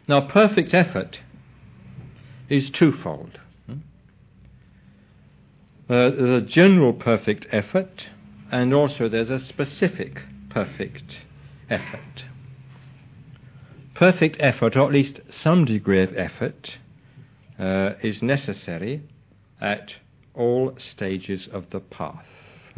Now, perfect effort is twofold. There's a general perfect effort, and also there's a specific perfect effort. Perfect effort, or at least some degree of effort, is necessary at all stages of the path.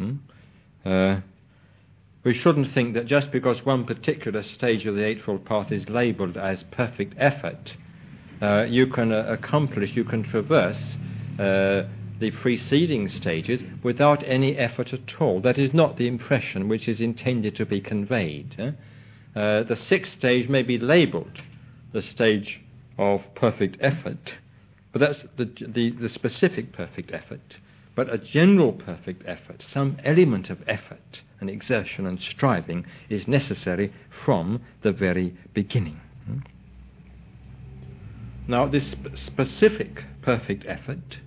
We shouldn't think that just because one particular stage of the Eightfold Path is labelled as perfect effort, you can traverse the preceding stages without any effort at all. That is not the impression which is intended to be conveyed. The sixth stage may be labelled the stage of perfect effort, but that's the specific perfect effort. But a general perfect effort, some element of effort and exertion and striving, is necessary from the very beginning. Now, this specific perfect effort,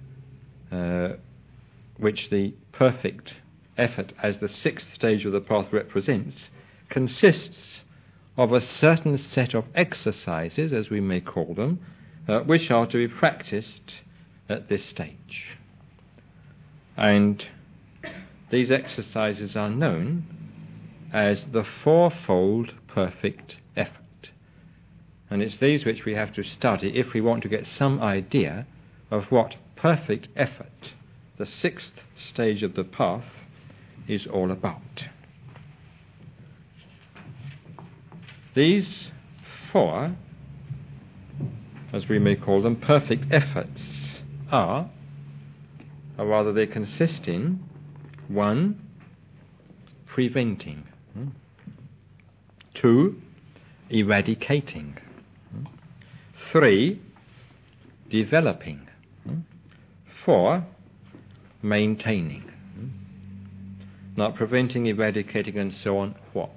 which the perfect effort as the sixth stage of the path represents, consists of a certain set of exercises, as we may call them, which are to be practiced at this stage. And these exercises are known as the fourfold perfect effort. And it's these which we have to study if we want to get some idea of what perfect effort, the sixth stage of the path, is all about. These four, as we may call them, perfect efforts or rather they consist in: 1, preventing; 2, eradicating; 3, developing; 4, maintaining. Now, preventing, eradicating, and so on, what?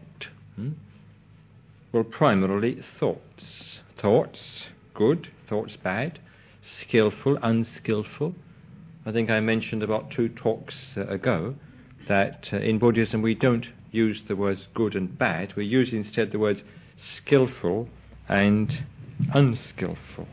Well, primarily thoughts. Thoughts, good; thoughts, bad; skillful, unskillful. I think I mentioned about 2 talks ago that in Buddhism we don't use the words good and bad. We use instead the words skillful and unskillful.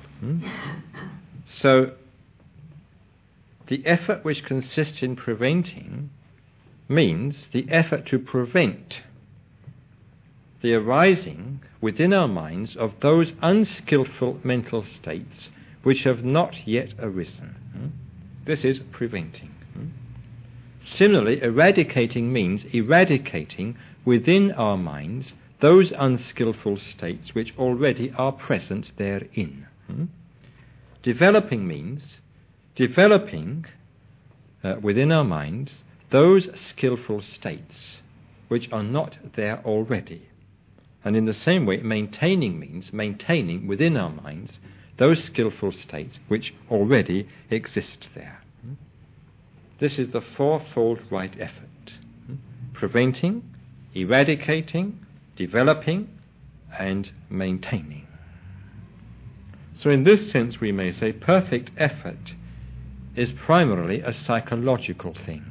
So the effort which consists in preventing means the effort to prevent the arising within our minds of those unskillful mental states which have not yet arisen. This is preventing. Similarly, eradicating means eradicating within our minds those unskillful states which already are present therein. Developing means developing within our minds those skillful states which are not there already. And in the same way, maintaining means maintaining within our minds those skillful states which already exist there. This is the fourfold right effort: preventing, eradicating, developing, and maintaining. So in this sense we may say perfect effort is primarily a psychological thing.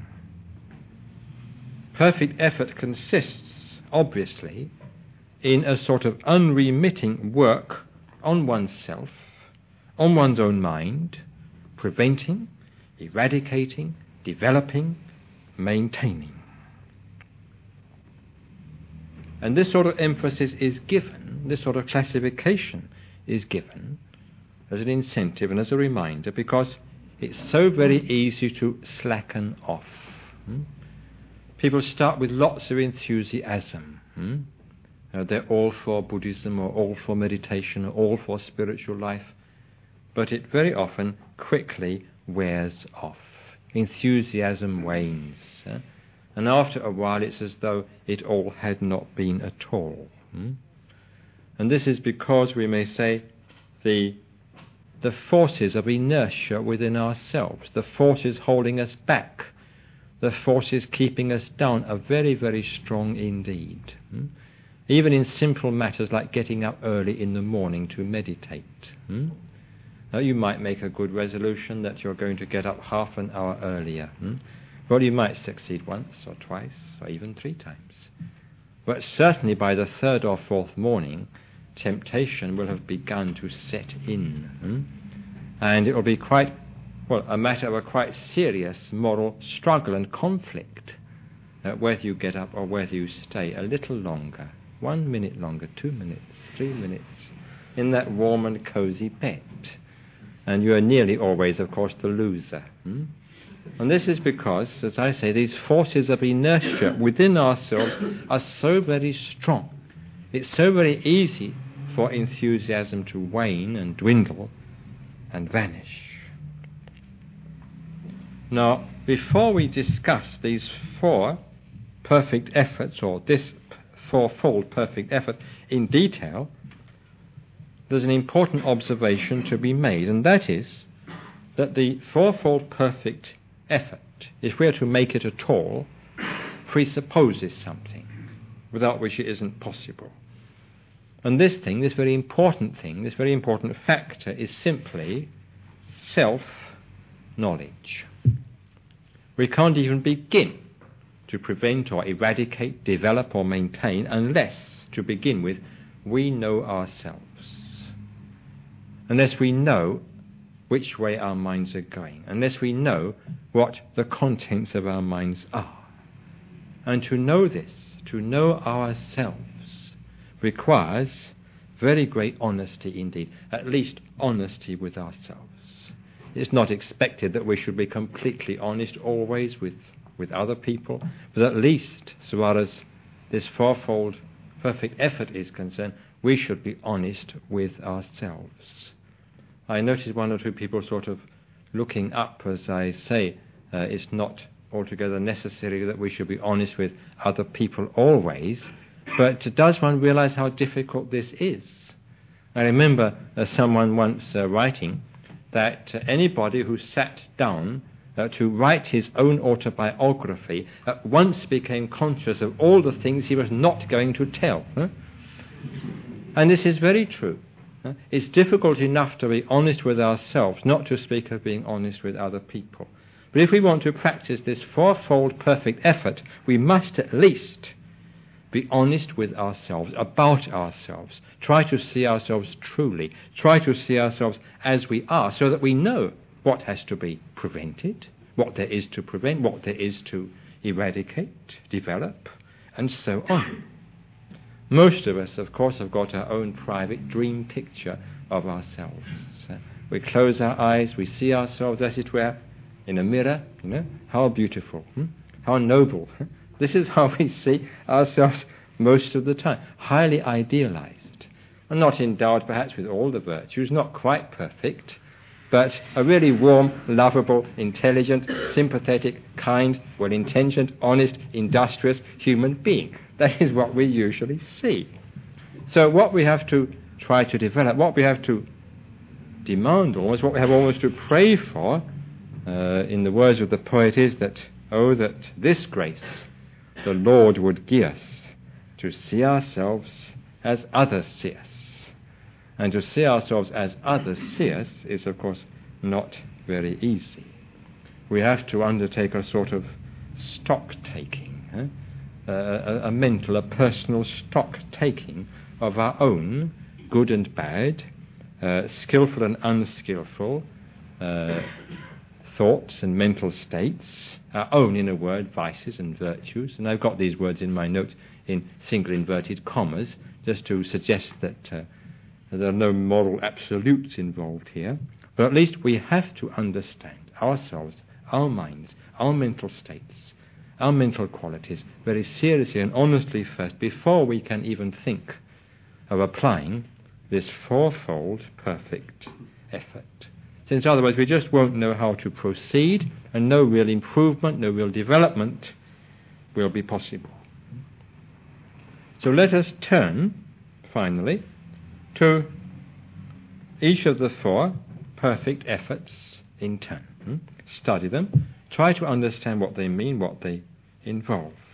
Perfect effort consists, obviously, in a sort of unremitting work on oneself, on one's own mind, preventing, eradicating, developing, maintaining. And this sort of emphasis is given, this sort of classification is given as an incentive and as a reminder, because it's so very easy to slacken off. People start with lots of enthusiasm. They're all for Buddhism, or all for meditation, or all for spiritual life, but it very often quickly wears off. Enthusiasm wanes, and after a while it's as though it all had not been at all. And this is because, we may say, the forces of inertia within ourselves, the forces holding us back, the forces keeping us down, are very, very strong indeed. Even in simple matters like getting up early in the morning to meditate. Now, you might make a good resolution that you're going to get up half an hour earlier. Well, you might succeed once or twice or even 3 times. But certainly by the 3rd or 4th morning, temptation will have begun to set in. And it will be quite, a matter of a quite serious moral struggle and conflict, whether you get up or whether you stay a little longer, 1 minute longer, 2 minutes, 3 minutes, in that warm and cosy bed. And you are nearly always, of course, the loser. And this is because, as I say, these forces of inertia within ourselves are so very strong. It's so very easy for enthusiasm to wane and dwindle and vanish. Now, before we discuss these 4 perfect efforts, or this 4-fold perfect effort in detail, there's an important observation to be made, and that is that the 4-fold perfect effort, if we are to make it at all, presupposes something without which it isn't possible. And this very important factor is simply self-knowledge. We can't even begin to prevent or eradicate, develop or maintain unless, to begin with, we know ourselves. Unless we know which way our minds are going, unless we know what the contents of our minds are. And to know this, to know ourselves, requires very great honesty indeed, at least honesty with ourselves. It's not expected that we should be completely honest always with other people, but at least, so far as this 4-fold perfect effort is concerned, we should be honest with ourselves. I noticed 1 or 2 people sort of looking up as I say, it's not altogether necessary that we should be honest with other people always, but does one realize how difficult this is? I remember someone once writing that anybody who sat down to write his own autobiography at once became conscious of all the things he was not going to tell. And this is very true. It's difficult enough to be honest with ourselves, not to speak of being honest with other people. But if we want to practice this 4-fold perfect effort, we must at least be honest with ourselves, about ourselves. Try to see ourselves truly. Try to see ourselves as we are, so that we know what has to be prevented, what there is to prevent, what there is to eradicate, develop, and so on. Most of us, of course, have got our own private dream picture of ourselves. We close our eyes, we see ourselves, as it were, in a mirror. How beautiful, how noble. This is how we see ourselves most of the time, highly idealized, and not endowed perhaps with all the virtues, not quite perfect, but a really warm, lovable, intelligent, sympathetic, kind, well-intentioned, honest, industrious human being. That is what we usually see. So what we have to try to develop, what we have to demand almost, what we have almost to pray for, in the words of the poet, is that, that this grace the Lord would give us to see ourselves as others see us. And to see ourselves as others see us is, of course, not very easy. We have to undertake a sort of stock-taking, a mental, a personal stock-taking of our own good and bad, skillful and unskillful thoughts and mental states, our own, in a word, vices and virtues. And I've got these words in my notes in single inverted commas, just to suggest that there are no moral absolutes involved here. But at least we have to understand ourselves, our minds, our mental states, our mental qualities very seriously and honestly first, before we can even think of applying this 4-fold perfect effort. Since otherwise we just won't know how to proceed, and no real improvement, no real development will be possible. So let us turn, finally, to each of the 4 perfect efforts in turn. Study them, try to understand what they mean, what they involve.